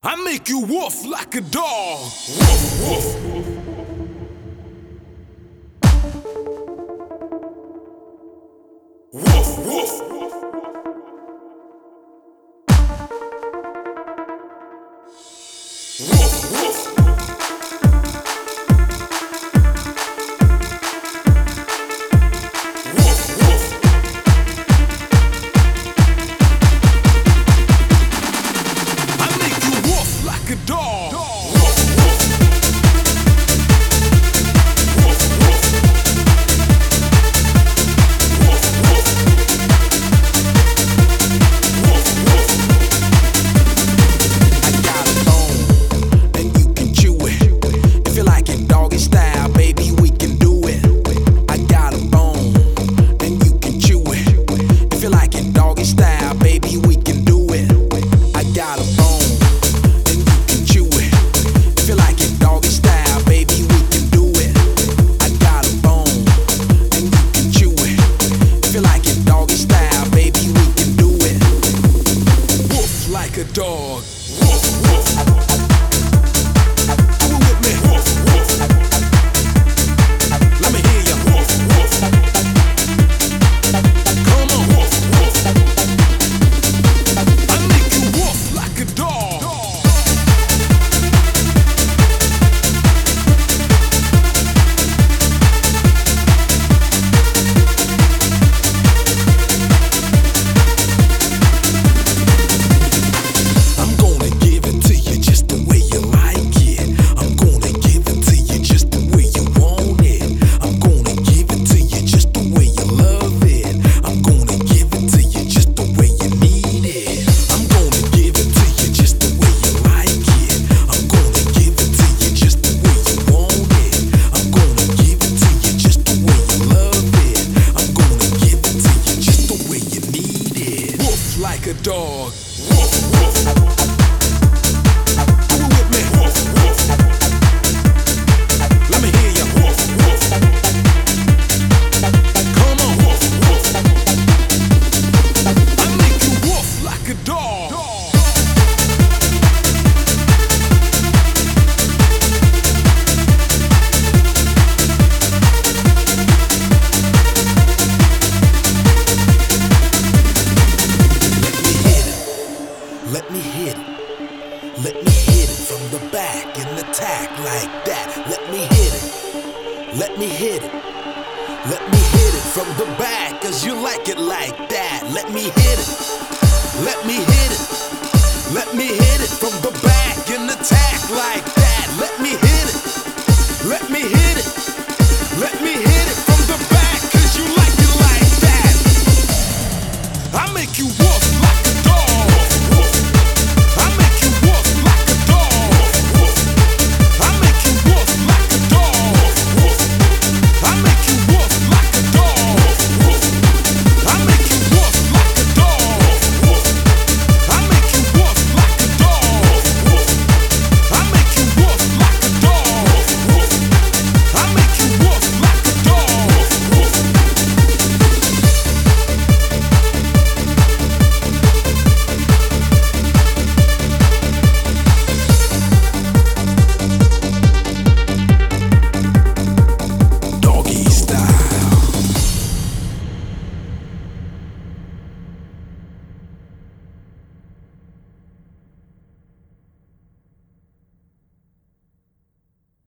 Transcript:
I make you woof like a dog. Woof, woof. Woof, woof. Woof, woof. A dog. Woof, woof. Woof, woof. Woof, woof. Woof, woof. I got a bone, and you can chew it. If you like it doggy style, baby, we can do it. I got a bone, and you can chew it. If you like it doggy style, baby, we can do it. I got a bone. Like a dog. Woof, woof. Do it with me. Woof, woof. Let me hear ya. Woof, woof. Come on. Woof, woof. I make you woof like a dog. Like a dog. Woof, woof. Do it with me. Woof, woof. Let me hear ya. Woof, woof. Come on. Woof, woof. I make you woof like a dog. Let me hit it. Let me hit it from the back and attack like that. Let me hit it. Let me hit it. Let me hit it from the back, cause you like it like that. Let me hit it. Let me hit it. Let me hit it from the back and attack like